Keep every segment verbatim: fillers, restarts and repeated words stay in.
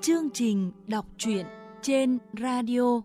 Chương trình đọc truyện trên radio.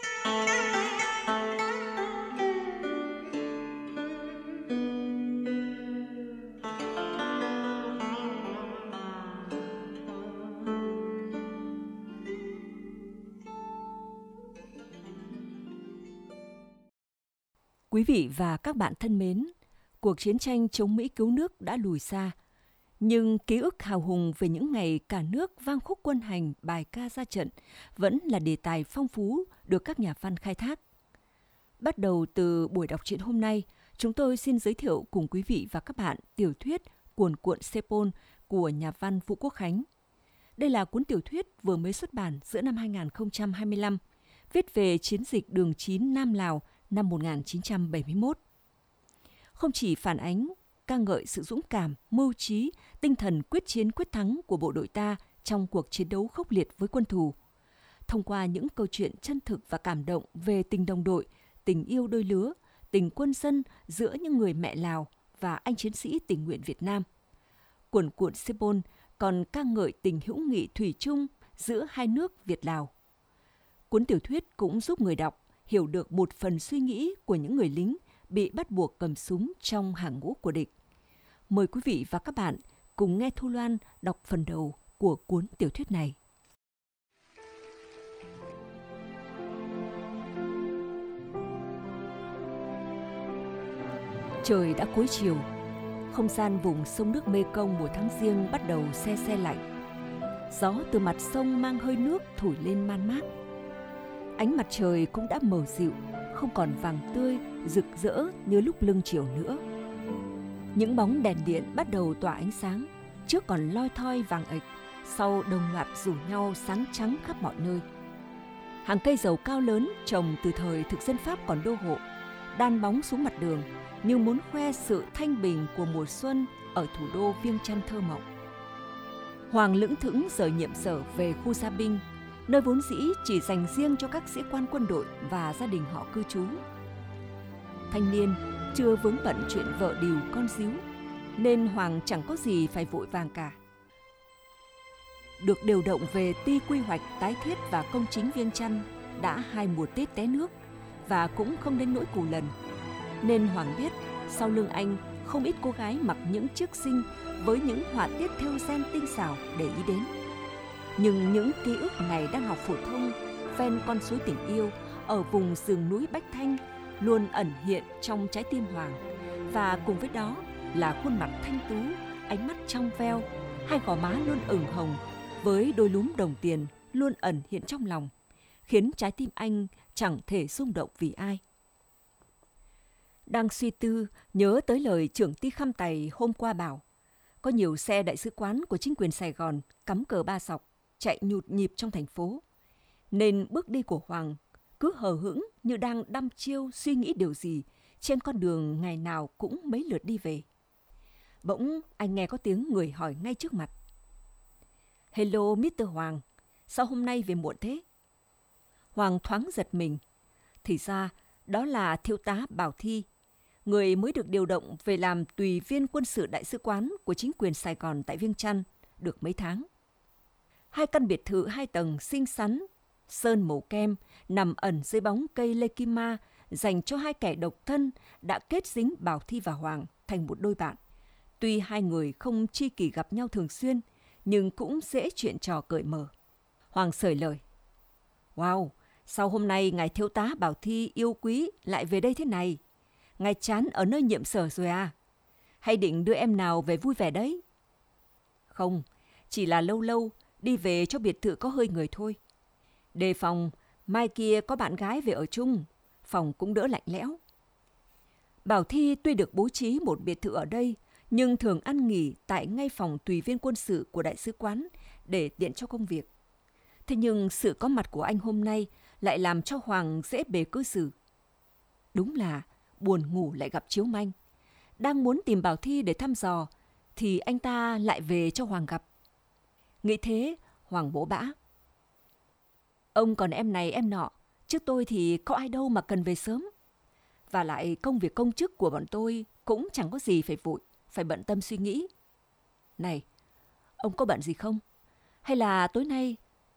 Quý vị và các bạn thân mến, cuộc chiến tranh chống Mỹ cứu nước đã lùi xa, nhưng ký ức hào hùng về những ngày cả nước vang khúc quân hành, bài ca ra trận vẫn là đề tài phong phú được các nhà văn khai thác. Bắt đầu từ buổi đọc truyện hôm nay, chúng tôi xin giới thiệu cùng quý vị và các bạn tiểu thuyết Cuồn cuộn Sê-pôn của nhà văn Vũ Quốc Khánh. Đây là cuốn tiểu thuyết vừa mới xuất bản giữa năm hai nghìn không trăm hai mươi lăm, viết về chiến dịch đường chín Nam Lào năm một nghìn chín trăm bảy mươi mốt. Không chỉ phản ánh, ca ngợi sự dũng cảm, mưu trí, tinh thần quyết chiến quyết thắng của bộ đội ta trong cuộc chiến đấu khốc liệt với quân thù. Thông qua những câu chuyện chân thực và cảm động về tình đồng đội, tình yêu đôi lứa, tình quân dân giữa những người mẹ Lào và anh chiến sĩ tình nguyện Việt Nam. Cuồn cuộn Sê-pôn còn ca ngợi tình hữu nghị thủy chung giữa hai nước Việt-Lào. Cuốn tiểu thuyết cũng giúp người đọc hiểu được một phần suy nghĩ của những người lính bị bắt buộc cầm súng trong hàng ngũ của địch. Mời quý vị và các bạn cùng nghe Thu Loan đọc phần đầu của cuốn tiểu thuyết này. Trời đã cuối chiều, không gian vùng sông nước Mê Công mùa tháng Giêng bắt đầu se se lạnh. Gió từ mặt sông mang hơi nước thổi lên man mác. Ánh mặt trời cũng đã mờ dịu, không còn vàng tươi, rực rỡ như lúc lưng chiều nữa. Những bóng đèn điện bắt đầu tỏa ánh sáng, trước còn loi thoi vàng ệch, sau đồng loạt rủ nhau sáng trắng khắp mọi nơi. Hàng cây dầu cao lớn trồng từ thời thực dân Pháp còn đô hộ, đan bóng xuống mặt đường như muốn khoe sự thanh bình của mùa xuân ở thủ đô Viêng Chăn thơ mộng. Hoàng lững thững rời nhiệm sở về khu gia binh, nơi vốn dĩ chỉ dành riêng cho các sĩ quan quân đội và gia đình họ cư trú. Thanh niên chưa vướng bận chuyện vợ đìu con díu, nên Hoàng chẳng có gì phải vội vàng cả. Được điều động về ty quy hoạch tái thiết và công chính Viêng Chăn đã hai mùa Tết té nước và cũng không đến nỗi cù lần, nên Hoàng biết sau lưng anh không ít cô gái mặc những chiếc xinh với những họa tiết thêu ren tinh xảo để ý đến. Nhưng những ký ức ngày đang học phổ thông ven con suối tình yêu ở vùng rừng núi Bách Thanh luôn ẩn hiện trong trái tim Hoàng, và cùng với đó là khuôn mặt thanh tú, ánh mắt trong veo, hai gò má luôn ửng hồng với đôi lúm đồng tiền luôn ẩn hiện trong lòng, khiến trái tim anh chẳng thể rung động vì ai. Đang suy tư, nhớ tới lời trưởng ty Khăm Tày hôm qua bảo có nhiều xe đại sứ quán của chính quyền Sài Gòn cắm cờ ba sọc chạy nhụt nhịp trong thành phố, nên bước đi của Hoàng cứ hờ hững như đang đăm chiêu suy nghĩ điều gì trên con đường ngày nào cũng mấy lượt đi về. Bỗng anh nghe có tiếng người hỏi ngay trước mặt. "Hello, mít tơ Hoàng, sao hôm nay về muộn thế?" Hoàng thoáng giật mình. Thì ra đó là thiếu tá Bảo Thi, người mới được điều động về làm tùy viên quân sự đại sứ quán của chính quyền Sài Gòn tại Viêng Chăn được mấy tháng. Hai căn biệt thự hai tầng xinh xắn, sơn màu kem, nằm ẩn dưới bóng cây lê kim ma dành cho hai kẻ độc thân đã kết dính Bảo Thi và Hoàng thành một đôi bạn. Tuy hai người không tri kỷ gặp nhau thường xuyên, nhưng cũng dễ chuyện trò cởi mở. Hoàng sởi lời. "Wow, sao hôm nay ngài thiếu tá Bảo Thi yêu quý lại về đây thế này? Ngài chán ở nơi nhiệm sở rồi à? Hay định đưa em nào về vui vẻ đấy?" "Không, chỉ là lâu lâu đi về cho biệt thự có hơi người thôi. Đề phòng, mai kia có bạn gái về ở chung, phòng cũng đỡ lạnh lẽo." Bảo Thi tuy được bố trí một biệt thự ở đây, nhưng thường ăn nghỉ tại ngay phòng tùy viên quân sự của đại sứ quán để tiện cho công việc. Thế nhưng sự có mặt của anh hôm nay lại làm cho Hoàng dễ bề cư xử. Đúng là buồn ngủ lại gặp chiếu manh. Đang muốn tìm Bảo Thi để thăm dò, thì anh ta lại về cho Hoàng gặp. Nghĩ thế, Hoàng bỗ bã. "Ông còn em này em nọ, chứ tôi thì có ai đâu mà cần về sớm. Và lại công việc công chức của bọn tôi cũng chẳng có gì phải vội, phải bận tâm suy nghĩ. Này, ông có bận gì không? Hay là tối nay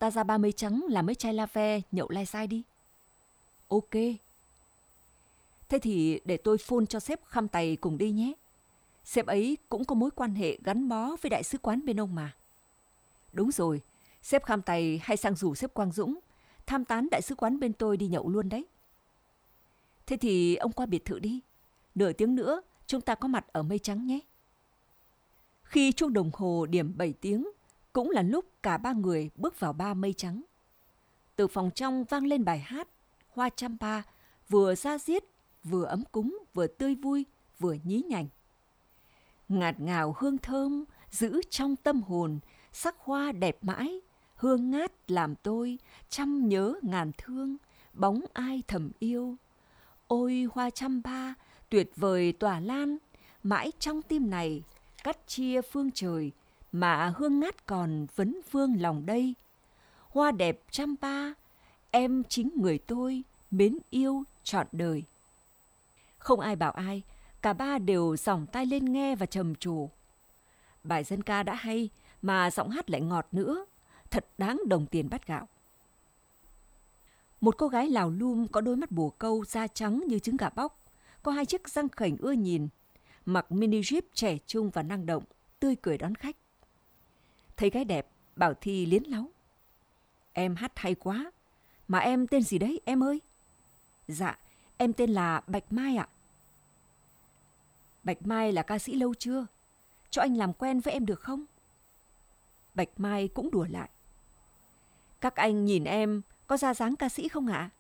ta ra ba mây trắng làm mấy chai la ve nhậu lai sai đi. Ok. Thế thì để tôi phone cho sếp Khăm Tày cùng đi nhé. Sếp ấy cũng có mối quan hệ gắn bó với đại sứ quán bên ông mà. Đúng rồi, sếp Khăm Tày hay sang rủ sếp Quang Dũng tham tán đại sứ quán bên tôi đi nhậu luôn đấy. Thế thì ông qua biệt thự đi. Nửa tiếng nữa chúng ta có mặt ở mây trắng nhé. Khi chuông đồng hồ điểm bảy tiếng, cũng là lúc cả ba người bước vào ba mây trắng. Từ phòng trong vang lên bài hát Hoa Champa, vừa da diết, vừa ấm cúng, vừa tươi vui, vừa nhí nhảnh. Ngạt ngào hương thơm, giữ trong tâm hồn, sắc hoa đẹp mãi, hương ngát làm tôi trăm nhớ ngàn thương, bóng ai thầm yêu. Ôi hoa Champa, tuyệt vời tỏa lan, mãi trong tim này, cắt chia phương trời, mà hương ngát còn vấn vương lòng đây. Hoa đẹp Champa, em chính người tôi, mến yêu trọn đời. Không ai bảo ai, cả ba đều giỏng tai lên nghe và trầm trồ. Bài dân ca đã hay, mà giọng hát lại ngọt nữa, thật đáng đồng tiền bát gạo. Một cô gái Lào Lum có đôi mắt bồ câu da trắng như trứng gà bóc, có hai chiếc răng khểnh ưa nhìn, mặc mini jeep trẻ trung và năng động, tươi cười đón khách. Thấy gái đẹp, Bảo Thi liến láu. Em hát hay quá, mà em tên gì đấy em ơi? Dạ, em tên là Bạch Mai ạ. Bạch Mai là ca sĩ lâu chưa? Cho anh làm quen với em được không? Bạch Mai cũng đùa lại. Các anh nhìn em có ra dáng ca sĩ không ạ?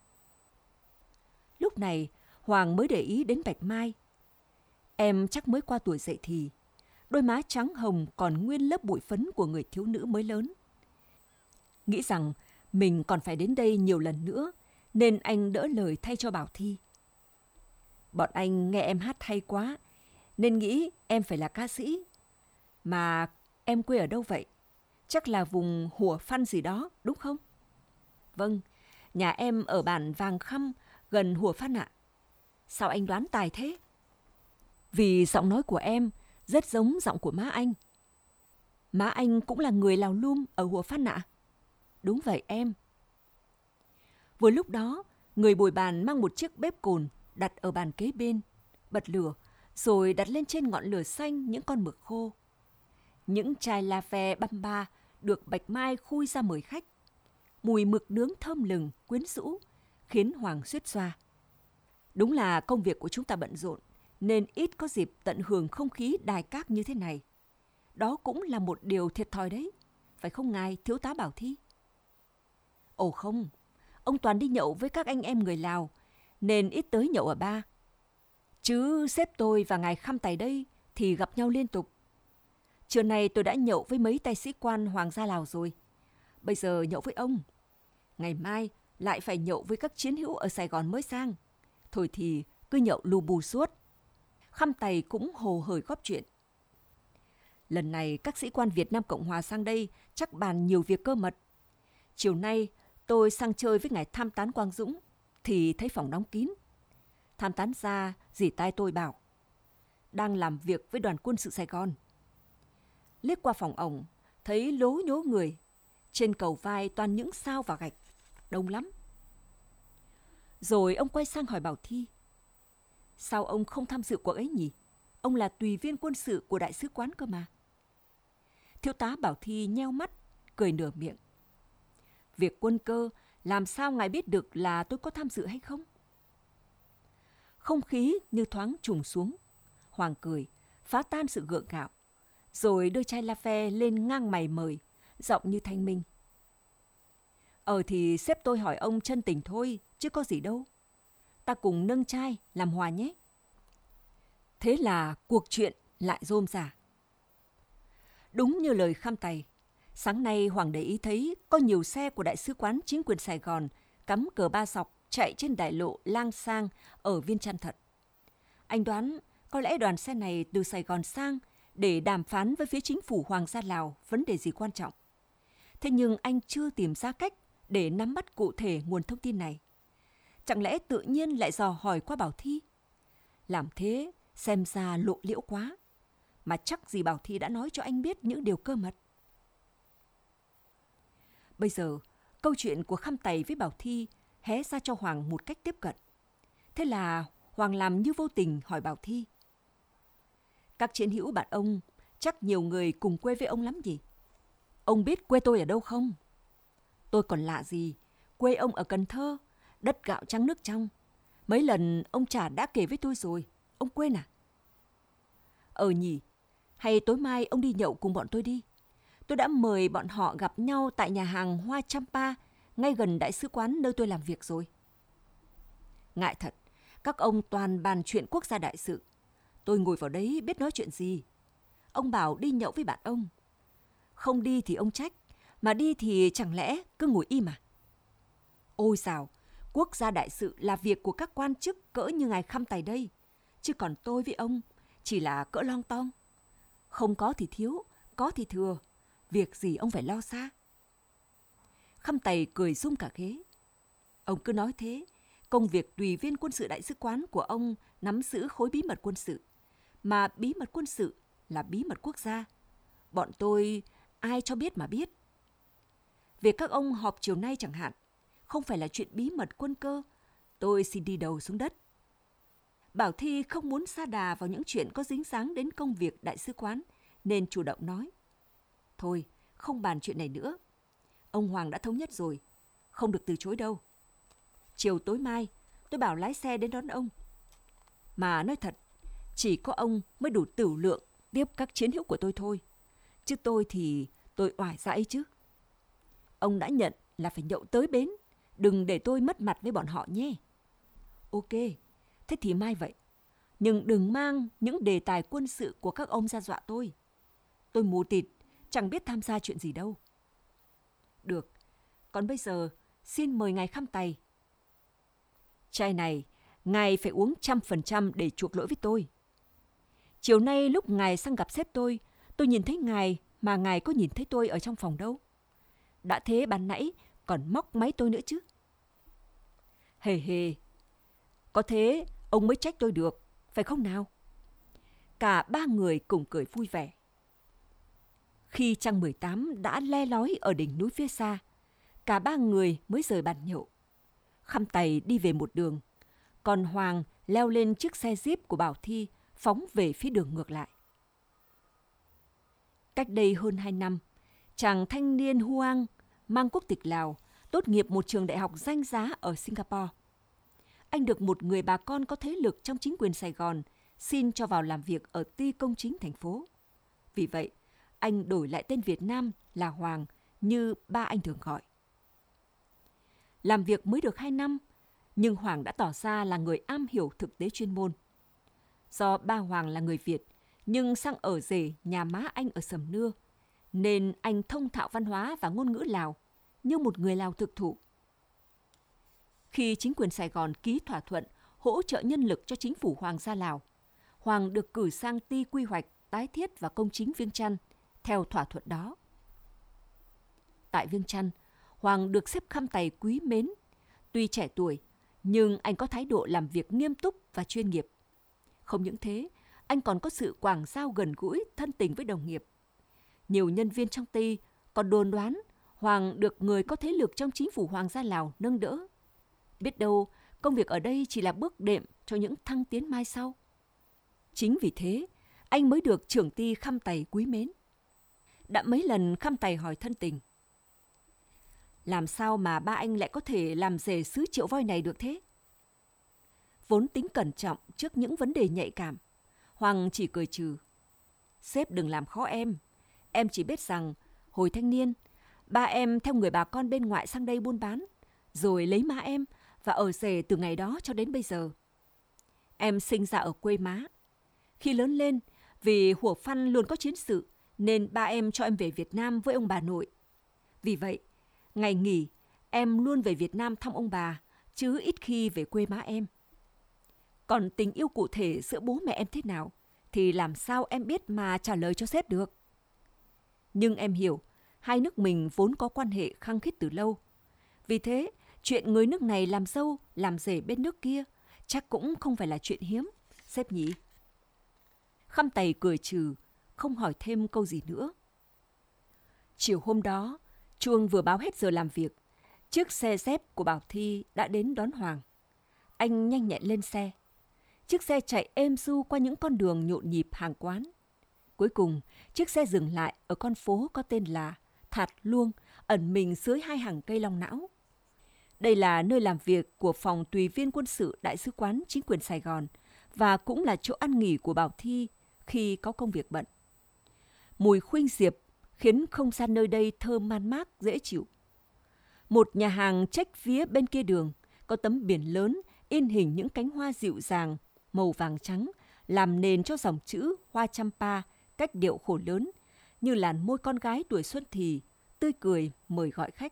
Lúc này, Hoàng mới để ý đến Bạch Mai. Em chắc mới qua tuổi dậy thì, đôi má trắng hồng còn nguyên lớp bụi phấn của người thiếu nữ mới lớn. Nghĩ rằng mình còn phải đến đây nhiều lần nữa, nên anh đỡ lời thay cho Bảo Thi. Bọn anh nghe em hát hay quá, nên nghĩ em phải là ca sĩ. Mà em quê ở đâu vậy? Chắc là vùng Hủa Phăn gì đó, đúng không? Vâng, nhà em ở bản Vàng Khăm, gần Hủa Phăn ạ. Sao anh đoán tài thế? Vì giọng nói của em rất giống giọng của má anh. Má anh cũng là người Lào Lum ở Hủa Phăn ạ. Đúng vậy em. Vừa lúc đó, người bồi bàn mang một chiếc bếp cồn đặt ở bàn kế bên, bật lửa, rồi đặt lên trên ngọn lửa xanh những con mực khô. Những chai la ve băm ba được Bạch Mai khui ra mời khách. Mùi mực nướng thơm lừng, quyến rũ, khiến Hoàng suýt xoa. Đúng là công việc của chúng ta bận rộn, nên ít có dịp tận hưởng không khí đài các như thế này. Đó cũng là một điều thiệt thòi đấy, phải không ngài thiếu tá Bảo Thi? Ồ không, ông toàn đi nhậu với các anh em người Lào, nên ít tới nhậu ở ba. Chứ sếp tôi và ngài Khăm Tày đây thì gặp nhau liên tục. Trưa nay tôi đã nhậu với mấy tay sĩ quan Hoàng gia Lào rồi. Bây giờ nhậu với ông. Ngày mai lại phải nhậu với các chiến hữu ở Sài Gòn mới sang. Thôi thì cứ nhậu lù bù suốt. Khăm Tày cũng hồ hởi góp chuyện. Lần này các sĩ quan Việt Nam Cộng Hòa sang đây chắc bàn nhiều việc cơ mật. Chiều nay tôi sang chơi với ngài tham tán Quang Dũng thì thấy phòng đóng kín. Tham tán ra dì tai tôi bảo đang làm việc với đoàn quân sự Sài Gòn. Liếc qua phòng ổng thấy lố nhố người, trên cầu vai toàn những sao và gạch, đông lắm. Rồi ông quay sang hỏi Bảo Thi, sao ông không tham dự cuộc ấy nhỉ? Ông là tùy viên quân sự của đại sứ quán cơ mà. Thiếu tá Bảo Thi nheo mắt, cười nửa miệng. Việc quân cơ, làm sao ngài biết được là tôi có tham dự hay không? Không khí như thoáng trùng xuống. Hoàng cười, phá tan sự gượng gạo, rồi đưa chai la ve lên ngang mày mời, giọng như thanh minh. Ờ thì sếp tôi hỏi ông chân tình thôi, chứ có gì đâu. Ta cùng nâng chai, làm hòa nhé. Thế là cuộc chuyện lại rôm rả. Đúng như lời Khăm Tày, sáng nay Hoàng để ý thấy có nhiều xe của Đại sứ quán chính quyền Sài Gòn cắm cờ ba sọc chạy trên đại lộ lang sang ở Viên Chăn thật. Anh đoán có lẽ đoàn xe này từ Sài Gòn sang để đàm phán với phía chính phủ Hoàng gia Lào vấn đề gì quan trọng. Thế nhưng anh chưa tìm ra cách để nắm bắt cụ thể nguồn thông tin này. Chẳng lẽ tự nhiên lại dò hỏi qua Bảo Thi? Làm thế xem ra lộ liễu quá. Mà chắc gì Bảo Thi đã nói cho anh biết những điều cơ mật. Bây giờ, Câu chuyện của Khăm Tày với Bảo Thi hé ra cho Hoàng một cách tiếp cận. Thế là Hoàng làm như vô tình hỏi Bảo Thi: các chiến hữu bạn ông chắc nhiều người cùng quê với ông lắm nhỉ? Ông biết quê tôi ở đâu không? Tôi còn lạ gì, quê ông ở Cần Thơ, đất gạo trắng nước trong. Mấy lần ông Chả đã kể với tôi rồi, ông quên à? Ờ nhỉ, hay tối mai ông đi nhậu cùng bọn tôi đi. Tôi đã mời bọn họ gặp nhau tại nhà hàng Hoa Champa, ngay gần đại sứ quán nơi tôi làm việc rồi. Ngại thật, các ông toàn bàn chuyện quốc gia đại sự. Tôi ngồi vào đấy biết nói chuyện gì. Ông bảo đi nhậu với bạn ông. Không đi thì ông trách, mà đi thì chẳng lẽ cứ ngồi im à? Ôi dào, quốc gia đại sự là việc của các quan chức cỡ như ngài Khăm Tày đây. Chứ còn tôi với ông chỉ là cỡ lon ton. Không có thì thiếu, có thì thừa. Việc gì ông phải lo xa. Khăm Tày cười rung cả ghế. Ông cứ nói thế, công việc tùy viên quân sự đại sứ quán của ông nắm giữ khối bí mật quân sự. Mà bí mật quân sự là bí mật quốc gia. Bọn tôi ai cho biết mà biết. Việc các ông họp chiều nay chẳng hạn, không phải là chuyện bí mật quân cơ. Tôi xin đi đầu xuống đất. Bảo Thi không muốn sa đà vào những chuyện có dính dáng đến công việc đại sứ quán, nên chủ động nói: thôi, không bàn chuyện này nữa. Ông Hoàng đã thống nhất rồi, không được từ chối đâu. Chiều tối mai, tôi bảo lái xe đến đón ông. Mà nói thật, chỉ có ông mới đủ tửu lượng tiếp các chiến hữu của tôi thôi. Chứ tôi thì tôi oải ra ấy chứ. Ông đã nhận là phải nhậu tới bến, đừng để tôi mất mặt với bọn họ nhé. Ok, thế thì mai vậy. Nhưng đừng mang những đề tài quân sự của các ông ra dọa tôi. Tôi mù tịt, chẳng biết tham gia chuyện gì đâu. Được, còn bây giờ xin mời ngài Khăm Tày. Chai này, ngài phải uống trăm phần trăm để chuộc lỗi với tôi. Chiều nay lúc ngài sang gặp sếp tôi, tôi nhìn thấy ngài mà ngài có nhìn thấy tôi ở trong phòng đâu. Đã thế ban nãy còn móc máy tôi nữa chứ. Hề hề, có thế ông mới trách tôi được, phải không nào? Cả ba người cùng cười vui vẻ. Khi trăng mười tám đã le lói ở đỉnh núi phía xa, cả ba người mới rời bàn nhậu. Khăm Tày đi về một đường, còn Hoàng leo lên chiếc xe Jeep của Bảo Thi, phóng về phía đường ngược lại. Cách đây hơn hai năm, chàng thanh niên Huang mang quốc tịch Lào tốt nghiệp một trường đại học danh giá ở Singapore. Anh được một người bà con có thế lực trong chính quyền Sài Gòn xin cho vào làm việc ở ty công chính thành phố. Vì vậy, anh đổi lại tên Việt Nam là Hoàng như ba anh thường gọi. Làm việc mới được hai năm, nhưng Hoàng đã tỏ ra là người am hiểu thực tế chuyên môn. Do ba Hoàng là người Việt, nhưng sang ở rể nhà má anh ở Sầm Nưa, nên anh thông thạo văn hóa và ngôn ngữ Lào, như một người Lào thực thụ. Khi chính quyền Sài Gòn ký thỏa thuận hỗ trợ nhân lực cho chính phủ Hoàng gia Lào, Hoàng được cử sang ty quy hoạch, tái thiết và công chính Viêng Chăn, theo thỏa thuận đó. Tại Viêng Chăn, Hoàng được xếp Khăm Tày quý mến. Tuy trẻ tuổi, nhưng anh có thái độ làm việc nghiêm túc và chuyên nghiệp. Không những thế, anh còn có sự quảng giao gần gũi, thân tình với đồng nghiệp. Nhiều nhân viên trong ty còn đồn đoán Hoàng được người có thế lực trong chính phủ Hoàng gia Lào nâng đỡ. Biết đâu, công việc ở đây chỉ là bước đệm cho những thăng tiến mai sau. Chính vì thế, anh mới được trưởng ty Khăm Tày quý mến. Đã mấy lần Khăm Tày hỏi thân tình: làm sao mà ba anh lại có thể làm rể xứ Triệu Voi này được thế? Vốn tính cẩn trọng trước những vấn đề nhạy cảm, Hoàng chỉ cười trừ: sếp đừng làm khó em. Em chỉ biết rằng, hồi thanh niên, ba em theo người bà con bên ngoại sang đây buôn bán, rồi lấy má em và ở rể từ ngày đó cho đến bây giờ. Em sinh ra ở quê má. Khi lớn lên, vì Hủa Phăn luôn có chiến sự, nên ba em cho em về Việt Nam với ông bà nội. Vì vậy, ngày nghỉ, em luôn về Việt Nam thăm ông bà, chứ ít khi về quê má em. Còn tình yêu cụ thể giữa bố mẹ em thế nào, thì làm sao em biết mà trả lời cho sếp được. Nhưng em hiểu, hai nước mình vốn có quan hệ khăng khít từ lâu. Vì thế, chuyện người nước này làm dâu, làm rể bên nước kia, chắc cũng không phải là chuyện hiếm, sếp nhỉ? Khăm Tày cười trừ, không hỏi thêm câu gì nữa. Chiều hôm đó, chuông vừa báo hết giờ làm việc, Chiếc xe dép của Bảo Thi đã đến đón Hoàng. Anh nhanh nhẹn lên xe. Chiếc xe chạy êm du qua những con đường nhộn nhịp hàng quán. Cuối cùng, chiếc xe dừng lại ở con phố có tên là Thạt Luông, ẩn mình dưới hai hàng cây long não. Đây là nơi làm việc của phòng tùy viên quân sự Đại sứ quán chính quyền Sài Gòn và cũng là chỗ ăn nghỉ của Bảo Thi khi có công việc bận. Mùi khuynh diệp khiến không gian nơi đây thơm man mác, dễ chịu. Một nhà hàng chếch phía bên kia đường có tấm biển lớn in hình những cánh hoa dịu dàng, màu vàng trắng, làm nền cho dòng chữ Hoa Champa cách điệu khổ lớn, như làn môi con gái tuổi xuân thì, tươi cười mời gọi khách.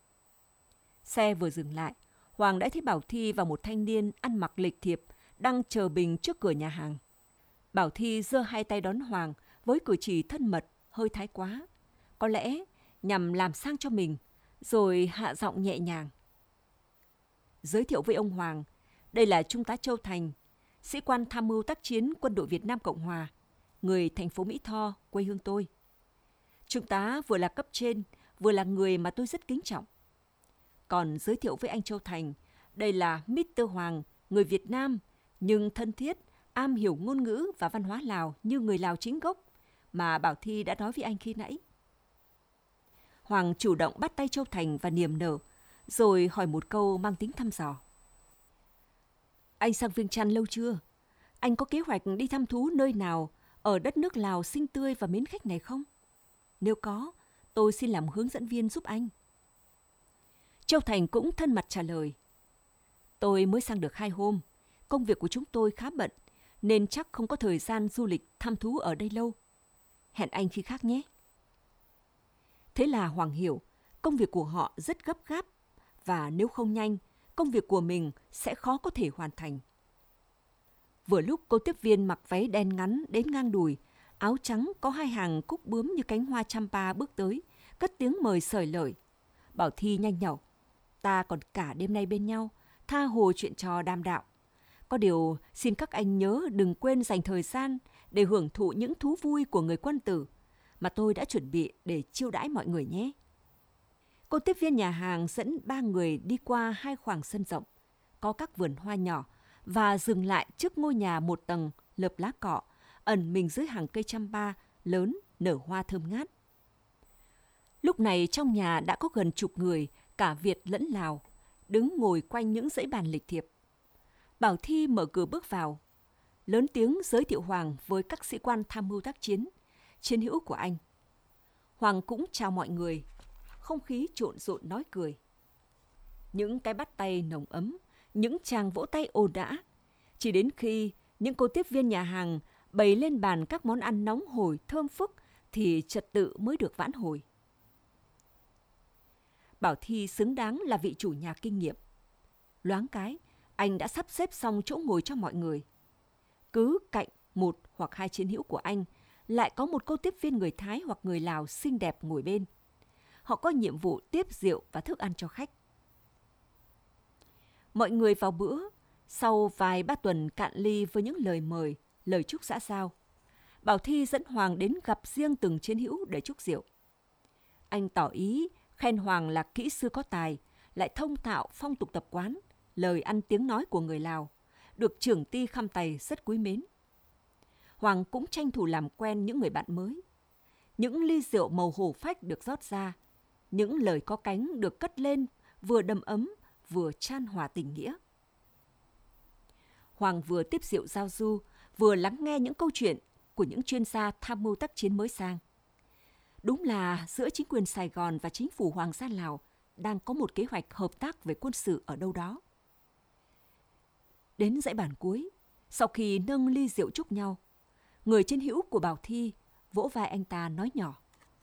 Xe vừa dừng lại, Hoàng đã thấy Bảo Thi và một thanh niên ăn mặc lịch thiệp đang chờ bình trước cửa nhà hàng. Bảo Thi giơ hai tay đón Hoàng với cử chỉ thân mật, hơi thái quá. Có lẽ nhằm làm sang cho mình, rồi hạ giọng nhẹ nhàng. Giới thiệu với ông Hoàng, đây là Trung tá Châu Thành, sĩ quan tham mưu tác chiến Quân đội Việt Nam Cộng Hòa, người thành phố Mỹ Tho, quê hương tôi. Trung tá vừa là cấp trên, vừa là người mà tôi rất kính trọng. Còn giới thiệu với anh Châu Thành, đây là mít tơ Hoàng, người Việt Nam, nhưng thân thiết, am hiểu ngôn ngữ và văn hóa Lào như người Lào chính gốc, mà Bảo Thi đã nói với anh khi nãy. Hoàng chủ động bắt tay Châu Thành và niềm nở, rồi hỏi một câu mang tính thăm dò. Anh sang Viêng Chăn lâu chưa? Anh có kế hoạch đi thăm thú nơi nào ở đất nước Lào xinh tươi và mến khách này không? Nếu có, tôi xin làm hướng dẫn viên giúp anh. Châu Thành cũng thân mật trả lời. Tôi mới sang được hai hôm, công việc của chúng tôi khá bận, nên chắc không có thời gian du lịch thăm thú ở đây lâu. Hẹn anh khi khác nhé. Thế là Hoàng hiểu, công việc của họ rất gấp gáp, và nếu không nhanh, công việc của mình sẽ khó có thể hoàn thành. Vừa lúc cô tiếp viên mặc váy đen ngắn đến ngang đùi, áo trắng có hai hàng cúc bướm như cánh hoa champa bước tới, cất tiếng mời xởi lởi. Bảo Thi nhanh nhảu, ta còn cả đêm nay bên nhau, tha hồ chuyện trò đàm đạo. Có điều xin các anh nhớ đừng quên dành thời gian để hưởng thụ những thú vui của người quân tử mà tôi đã chuẩn bị để chiêu đãi mọi người nhé. Cô tiếp viên nhà hàng dẫn ba người đi qua hai khoảng sân rộng, có các vườn hoa nhỏ và dừng lại trước ngôi nhà một tầng lợp lá cọ, ẩn mình dưới hàng cây champa lớn nở hoa thơm ngát. Lúc này trong nhà đã có gần chục người, cả Việt lẫn Lào, đứng ngồi quanh những dãy bàn lịch thiệp. Bảo Thi mở cửa bước vào, lớn tiếng giới thiệu Hoàng với các sĩ quan tham mưu tác chiến, chiến hữu của anh. Hoàng cũng chào mọi người, không khí trộn rộn nói cười. Những cái bắt tay nồng ấm, những tràng vỗ tay ồn ào. Chỉ đến khi những cô tiếp viên nhà hàng bày lên bàn các món ăn nóng hổi thơm phức thì trật tự mới được vãn hồi. Bảo Thi xứng đáng là vị chủ nhà kinh nghiệm. Loáng cái, anh đã sắp xếp xong chỗ ngồi cho mọi người. Cứ cạnh một hoặc hai chiến hữu của anh lại có một cô tiếp viên người Thái hoặc người Lào xinh đẹp ngồi bên. Họ có nhiệm vụ tiếp rượu và thức ăn cho khách. Mọi người vào bữa, sau vài ba tuần cạn ly với những lời mời, lời chúc xã giao. Bảo Thi dẫn Hoàng đến gặp riêng từng chiến hữu để chúc rượu. Anh tỏ ý khen Hoàng là kỹ sư có tài, lại thông thạo phong tục tập quán, lời ăn tiếng nói của người Lào, được trưởng ty Khăm Tày rất quý mến. Hoàng cũng tranh thủ làm quen những người bạn mới. Những ly rượu màu hổ phách được rót ra, những lời có cánh được cất lên, vừa đầm ấm, vừa chan hòa tình nghĩa. Hoàng vừa tiếp rượu giao du, vừa lắng nghe những câu chuyện của những chuyên gia tham mưu tác chiến mới sang. Đúng là giữa chính quyền Sài Gòn và chính phủ Hoàng gia Lào đang có một kế hoạch hợp tác về quân sự ở đâu đó. Đến dãy bàn cuối, sau khi nâng ly rượu chúc nhau, người chiến hữu của Bảo Thi vỗ vai anh ta nói nhỏ.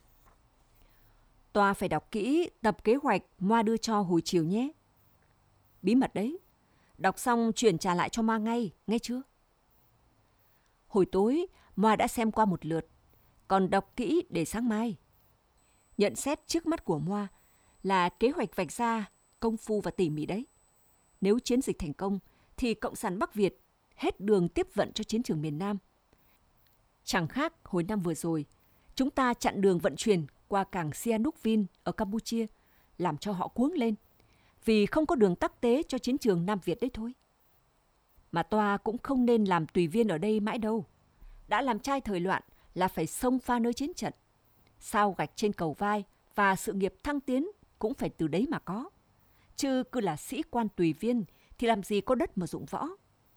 Tòa phải đọc kỹ tập kế hoạch Moa đưa cho hồi chiều nhé. Bí mật đấy, đọc xong chuyển trả lại cho Ma ngay, nghe chưa? Hồi tối, Moa đã xem qua một lượt, còn đọc kỹ để sáng mai. Nhận xét trước mắt của Moa là kế hoạch vạch ra công phu và tỉ mỉ đấy. Nếu chiến dịch thành công, thì Cộng sản Bắc Việt hết đường tiếp vận cho chiến trường miền Nam. Chẳng khác hồi năm vừa rồi, chúng ta chặn đường vận chuyển qua cảng Sihanoukville ở Campuchia, làm cho họ cuống lên, vì không có đường tắc tế cho chiến trường Nam Việt đấy thôi. Mà toa cũng không nên làm tùy viên ở đây mãi đâu. Đã làm trai thời loạn là phải xông pha nơi chiến trận. Sao gạch trên cầu vai và sự nghiệp thăng tiến cũng phải từ đấy mà có. Chứ cứ là sĩ quan tùy viên thì làm gì có đất mà dụng võ.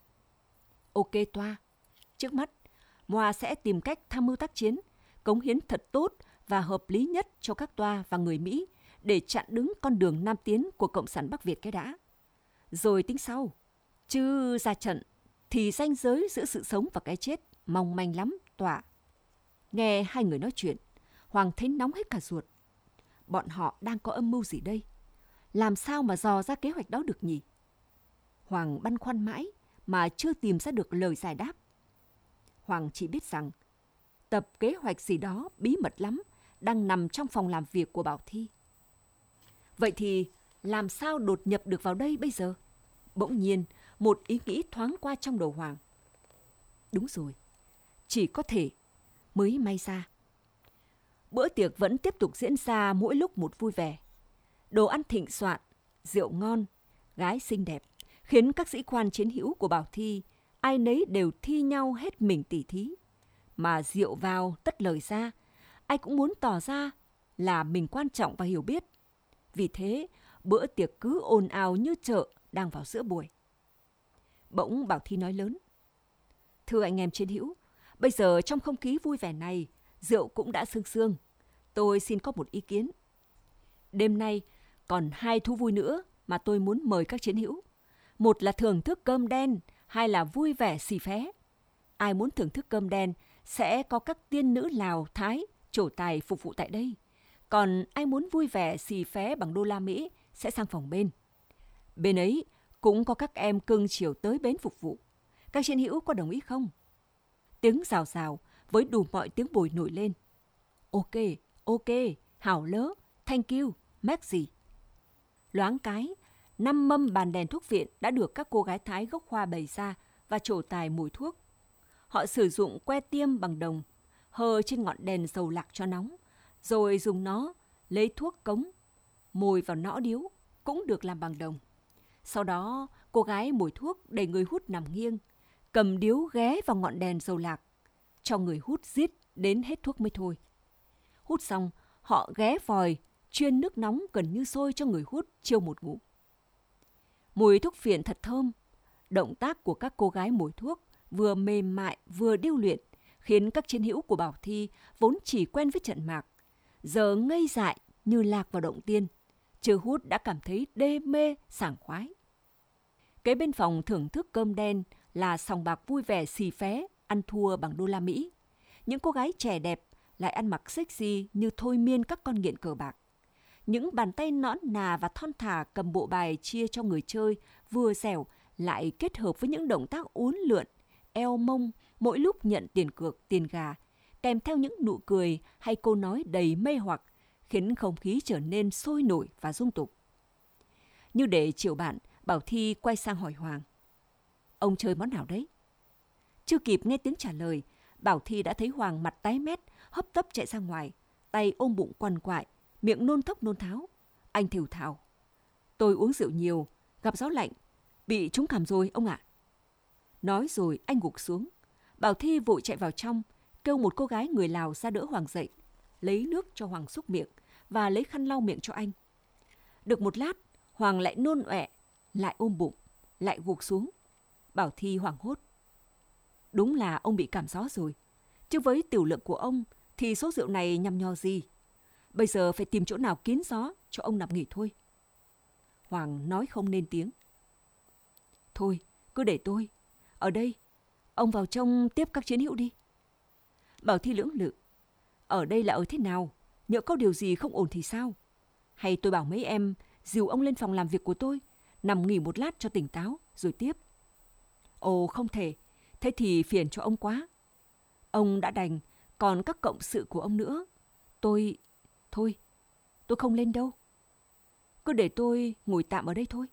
Ok toa, trước mắt Moa sẽ tìm cách tham mưu tác chiến, cống hiến thật tốt và hợp lý nhất cho các toa và người Mỹ để chặn đứng con đường nam tiến của Cộng sản Bắc Việt cái đã. Rồi tính sau. Chứ ra trận thì ranh giới giữa sự sống và cái chết mong manh lắm, Tọa. Nghe hai người nói chuyện, Hoàng thấy nóng hết cả ruột. Bọn họ đang có âm mưu gì đây? Làm sao mà dò ra kế hoạch đó được nhỉ? Hoàng băn khoăn mãi mà chưa tìm ra được lời giải đáp. Hoàng chỉ biết rằng tập kế hoạch gì đó bí mật lắm đang nằm trong phòng làm việc của Bảo Thi. Vậy thì làm sao đột nhập được vào đây bây giờ? Bỗng nhiên, một ý nghĩ thoáng qua trong đầu Hoàng. Đúng rồi, chỉ có thể mới may ra. Bữa tiệc vẫn tiếp tục diễn ra mỗi lúc một vui vẻ. Đồ ăn thịnh soạn, rượu ngon, gái xinh đẹp, khiến các sĩ quan chiến hữu của Bảo Thi ai nấy đều thi nhau hết mình tỉ thí. Mà rượu vào tất lời ra, ai cũng muốn tỏ ra là mình quan trọng và hiểu biết. Vì thế, bữa tiệc cứ ồn ào như chợ đang vào giữa buổi. Bỗng Bảo Thi nói lớn. Thưa anh em chiến hữu, bây giờ trong không khí vui vẻ này, rượu cũng đã sương sương. Tôi xin có một ý kiến. Đêm nay còn hai thú vui nữa mà tôi muốn mời các chiến hữu. Một là thưởng thức cơm đen, hai là vui vẻ xì phé. Ai muốn thưởng thức cơm đen sẽ có các tiên nữ Lào, Thái, trổ tài phục vụ tại đây. Còn ai muốn vui vẻ xì phé bằng đô la Mỹ sẽ sang phòng bên. Bên ấy cũng có các em cưng chiều tới bến phục vụ. Các chiến hữu có đồng ý không? Tiếng rào rào với đủ mọi tiếng bồi nổi lên. Ok, ok, hảo lớ, thank you, merci. Loáng cái, năm mâm bàn đèn thuốc viện đã được các cô gái Thái gốc Hoa bày ra và trổ tài mùi thuốc. Họ sử dụng que tiêm bằng đồng, hơ trên ngọn đèn dầu lạc cho nóng, rồi dùng nó lấy thuốc cống, mồi vào nõ điếu, cũng được làm bằng đồng. Sau đó, cô gái mồi thuốc để người hút nằm nghiêng, cầm điếu ghé vào ngọn đèn dầu lạc, cho người hút rít đến hết thuốc mới thôi. Hút xong, họ ghé vòi, chuyên nước nóng gần như sôi cho người hút chiêu một ngụm. Mùi thuốc phiện thật thơm. Động tác của các cô gái mồi thuốc vừa mềm mại vừa điêu luyện, khiến các chiến hữu của Bảo Thi vốn chỉ quen với trận mạc, giờ ngây dại như lạc vào động tiên, chưa hút đã cảm thấy đê mê sảng khoái. Kế bên phòng thưởng thức cơm đen là sòng bạc vui vẻ xì phé, ăn thua bằng đô la Mỹ. Những cô gái trẻ đẹp lại ăn mặc sexy như thôi miên các con nghiện cờ bạc. Những bàn tay nõn nà và thon thả cầm bộ bài chia cho người chơi vừa dẻo lại kết hợp với những động tác uốn lượn, eo mông mỗi lúc nhận tiền cược, tiền gà, kèm theo những nụ cười hay câu nói đầy mê hoặc, khiến không khí trở nên sôi nổi và dung tục. Như để chiều bạn, Bảo Thi quay sang hỏi Hoàng. Ông chơi món nào đấy? Chưa kịp nghe tiếng trả lời, Bảo Thi đã thấy Hoàng mặt tái mét, hấp tấp chạy ra ngoài, tay ôm bụng quằn quại, miệng nôn thốc nôn tháo. Anh thều thào. Tôi uống rượu nhiều, gặp gió lạnh, bị trúng cảm rồi ông ạ. À. Nói rồi anh gục xuống. Bảo Thi vội chạy vào trong, kêu một cô gái người Lào ra đỡ Hoàng dậy, lấy nước cho Hoàng súc miệng và lấy khăn lau miệng cho anh. Được một lát, Hoàng lại nôn ọe, lại ôm bụng, lại gục xuống. Bảo Thi hoảng hốt. Đúng là ông bị cảm gió rồi, chứ với tiểu lượng của ông thì số rượu này nhằm nhò gì. Bây giờ phải tìm chỗ nào kín gió cho ông nằm nghỉ thôi. Hoàng nói không nên tiếng. Thôi, cứ để tôi. Ở đây, ông vào trong tiếp các chiến hữu đi. Bảo Thi lưỡng lự. Ở đây là ở thế nào? Nhỡ có điều gì không ổn thì sao? Hay tôi bảo mấy em dìu ông lên phòng làm việc của tôi, nằm nghỉ một lát cho tỉnh táo, rồi tiếp. Ồ, không thể. Thế thì phiền cho ông quá. Ông đã đành, còn các cộng sự của ông nữa. Tôi... Thôi, tôi không lên đâu. Cứ để tôi ngồi tạm ở đây thôi.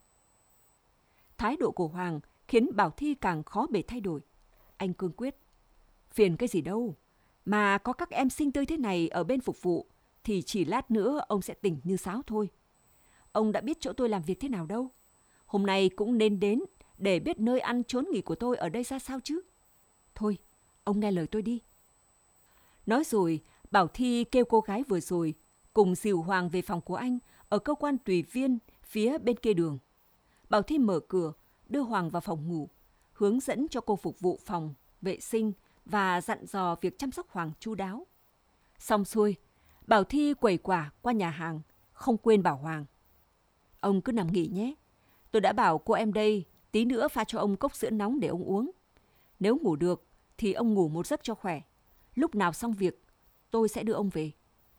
Thái độ của Hoàng khiến Bảo Thi càng khó bề thay đổi. Anh cương quyết. Phiền cái gì đâu. Mà có các em xinh tươi thế này ở bên phục vụ, thì chỉ lát nữa ông sẽ tỉnh như sáo thôi. ông đã biết chỗ tôi làm việc thế nào đâu. Hôm nay cũng nên đến để biết nơi ăn trốn nghỉ của tôi ở đây ra sao chứ. Thôi, ông nghe lời tôi đi. Nói rồi, Bảo Thi kêu cô gái vừa rồi cùng dìu Hoàng về phòng của anh ở cơ quan tùy viên phía bên kia đường. Bảo Thi mở cửa, đưa Hoàng vào phòng ngủ, hướng dẫn cho cô phục vụ phòng, vệ sinh và dặn dò việc chăm sóc Hoàng chu đáo. Xong xuôi, Bảo Thi quẩy quả qua nhà hàng, không quên bảo Hoàng: ông cứ nằm nghỉ nhé. Tôi đã bảo cô em đây tí nữa pha cho ông cốc sữa nóng để ông uống. Nếu ngủ được thì ông ngủ một giấc cho khỏe. Lúc nào xong việc, tôi sẽ đưa ông về.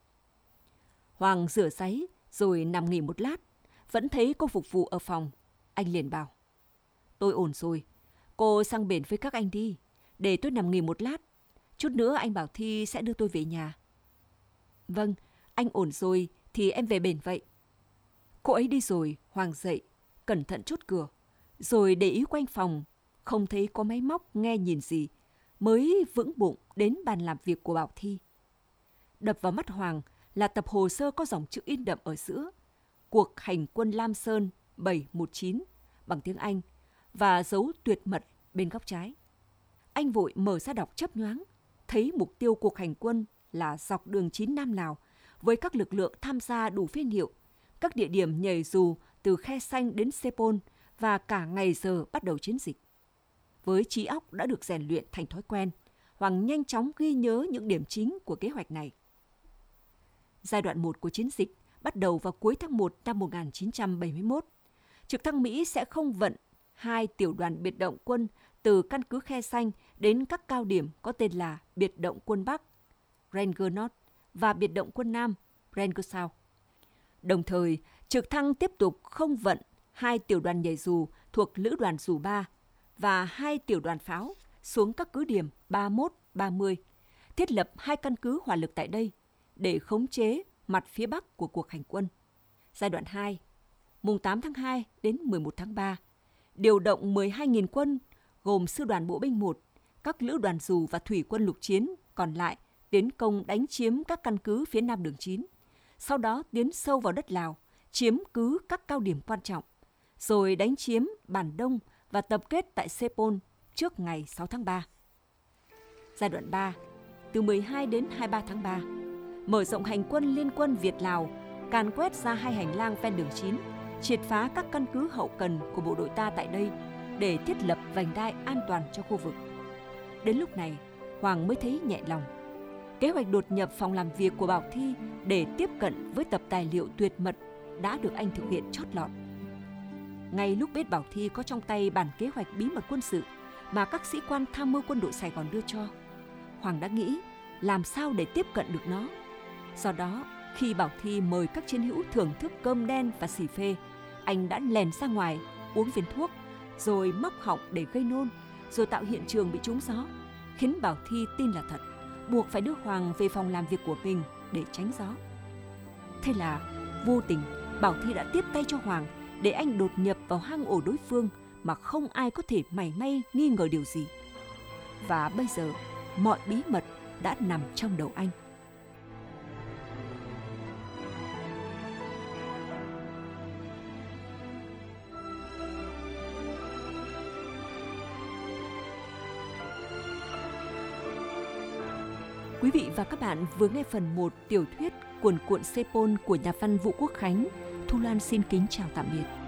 Hoàng rửa ráy rồi nằm nghỉ một lát, vẫn thấy cô phục vụ ở phòng. Anh liền bảo: tôi ổn rồi, cô sang bển với các anh đi, để tôi nằm nghỉ một lát. Chút nữa anh Bảo Thi sẽ đưa tôi về nhà. Vâng, anh ổn rồi thì em về bển vậy. Cô ấy đi rồi, Hoàng dậy, cẩn thận chốt cửa, rồi để ý quanh phòng, không thấy có máy móc nghe nhìn gì, mới vững bụng đến bàn làm việc của Bảo Thi. Đập vào mắt Hoàng là tập hồ sơ có dòng chữ in đậm ở giữa: Cuộc hành quân Lam Sơn bảy một chín bằng tiếng Anh và dấu tuyệt mật bên góc trái. Anh vội mở ra đọc chớp nhoáng, thấy mục tiêu cuộc hành quân là dọc đường chín Nam Lào với các lực lượng tham gia đủ phiên hiệu, các địa điểm nhảy dù từ Khe Xanh đến Sepol và cả ngày giờ bắt đầu chiến dịch. Với trí óc đã được rèn luyện thành thói quen, Hoàng nhanh chóng ghi nhớ những điểm chính của kế hoạch này. Giai đoạn một của chiến dịch bắt đầu vào cuối tháng một năm một nghìn chín trăm bảy mươi mốt. Trực thăng Mỹ sẽ không vận hai tiểu đoàn biệt động quân từ căn cứ Khe Xanh đến các cao điểm có tên là biệt động quân Bắc, Ranger North, và biệt động quân Nam, Ranger South. Đồng thời, trực thăng tiếp tục không vận hai tiểu đoàn nhảy dù thuộc lữ đoàn dù ba và hai tiểu đoàn pháo xuống các cứ điểm ba mươi mốt, ba mươi, thiết lập hai căn cứ hỏa lực tại đây để khống chế mặt phía Bắc của cuộc hành quân. Giai đoạn hai, mùng tám tháng hai đến mười một tháng ba, điều động mười hai nghìn quân gồm sư đoàn bộ binh một, các lữ đoàn dù và thủy quân lục chiến còn lại tiến công đánh chiếm các căn cứ phía Nam đường chín, sau đó tiến sâu vào đất Lào, chiếm cứ các cao điểm quan trọng, rồi đánh chiếm Bản Đông và tập kết tại Sepol trước ngày sáu tháng ba. Giai đoạn ba, từ mười hai đến hai mươi ba tháng ba, mở rộng hành quân liên quân Việt-Lào, càn quét ra hai hành lang ven đường chín, triệt phá các căn cứ hậu cần của bộ đội ta tại đây để thiết lập vành đai an toàn cho khu vực. Đến lúc này, Hoàng mới thấy nhẹ lòng. Kế hoạch đột nhập phòng làm việc của Bảo Thi để tiếp cận với tập tài liệu tuyệt mật đã được anh thực hiện chót lọt. Ngay lúc biết Bảo Thi có trong tay bản kế hoạch bí mật quân sự mà các sĩ quan tham mưu quân đội Sài Gòn đưa cho, Hoàng đã nghĩ làm sao để tiếp cận được nó. Do đó, khi Bảo Thi mời các chiến hữu thưởng thức cơm đen và xì phê, anh đã lèn ra ngoài uống viên thuốc, rồi móc họng để gây nôn, rồi tạo hiện trường bị trúng gió, khiến Bảo Thi tin là thật, buộc phải đưa Hoàng về phòng làm việc của mình để tránh gió. Thế là vô tình Bảo Thi đã tiếp tay cho Hoàng để anh đột nhập vào hang ổ đối phương mà không ai có thể mảy may nghi ngờ điều gì. Và bây giờ mọi bí mật đã nằm trong đầu anh. Quý vị và các bạn vừa nghe phần một tiểu thuyết Cuồn cuộn Sepol của nhà văn Vũ Quốc Khánh. Thu Loan xin kính chào tạm biệt.